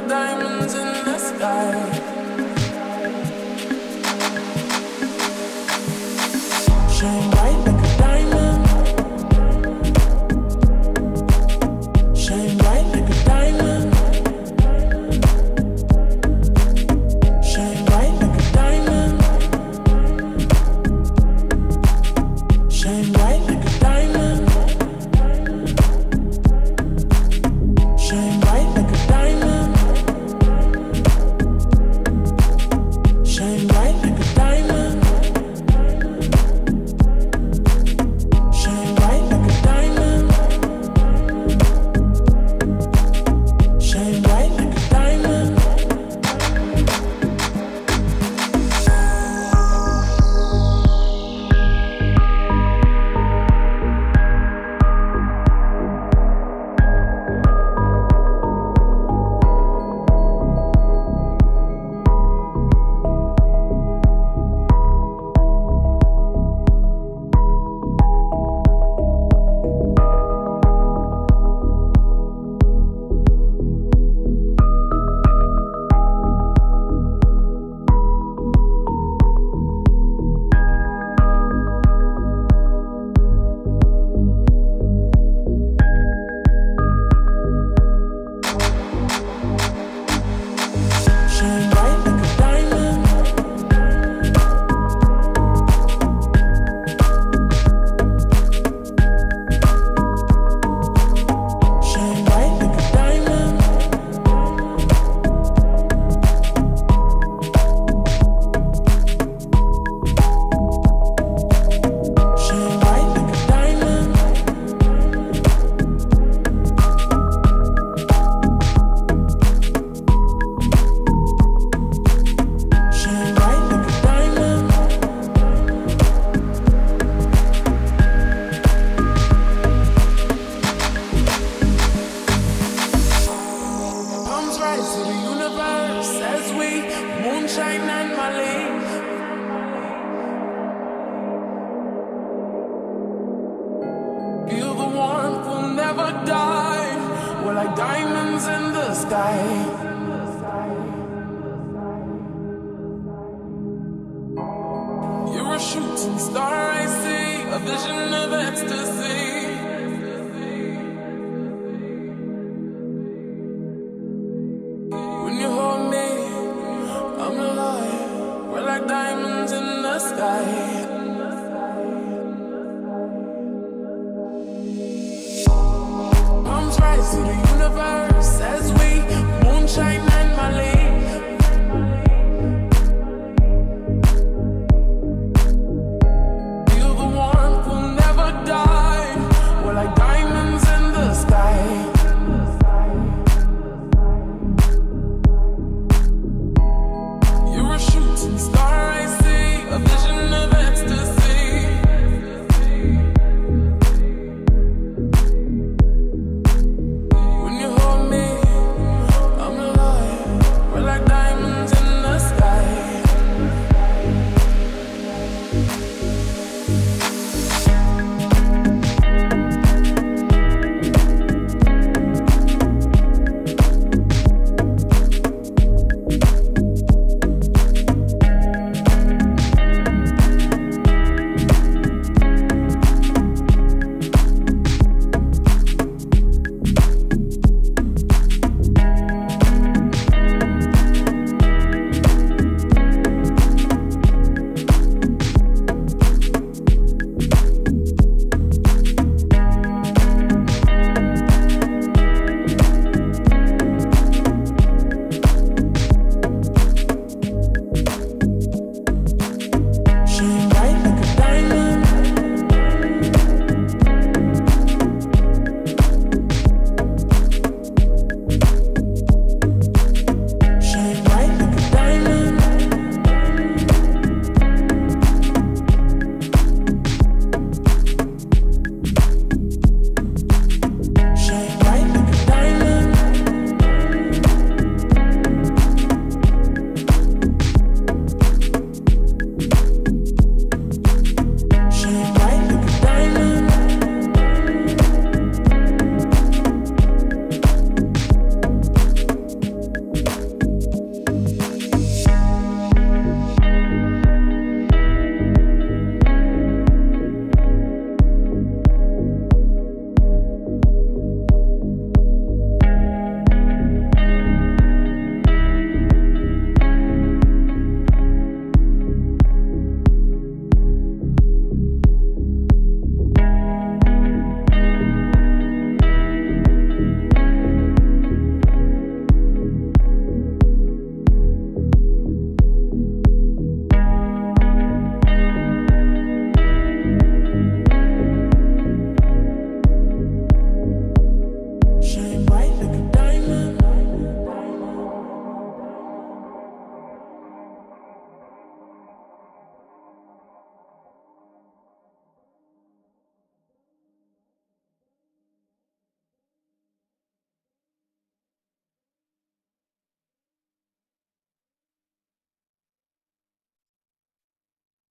diamonds in the sky. Shine bright like a diamond. Shine bright like a diamond. Shine bright like a diamond. Shine bright like a diamond. Shine bright like a diamond. Shine bright like a diamond. Shine bright like a diamond. Shine bright like a diamond. Shine bright like a diamond. Shine bright like a diamond. Shine bright like a diamond. Shine bright like a diamond. Palms rise to the universe as we moonshine and Mali. Feel the warmth, we'll never die. We're like diamonds in the sky. You're a shooting star, I see, a vision of ecstasy.